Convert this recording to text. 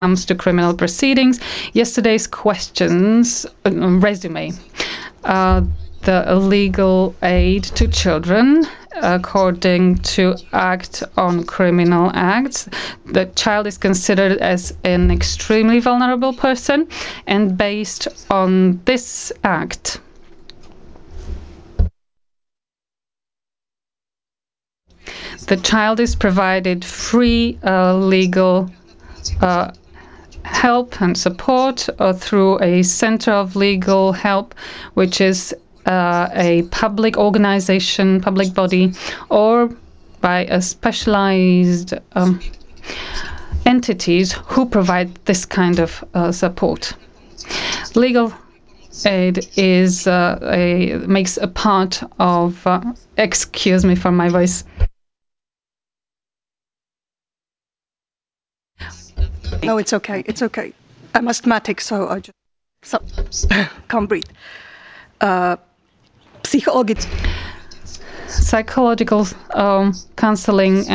comes to criminal proceedings. Yesterday's questions resume. The legal aid to children according to Act on Criminal Acts. The child is considered as an extremely vulnerable person, and based on this act, the child is provided free legal help and support through a Center of Legal Help, which is a public organization, public body, or by a specialized entities who provide this kind of support. Legal aid is makes a part of. Excuse me for my voice. No, it's okay. It's okay. I'm asthmatic, so I just can't breathe. Psychological Psychological counseling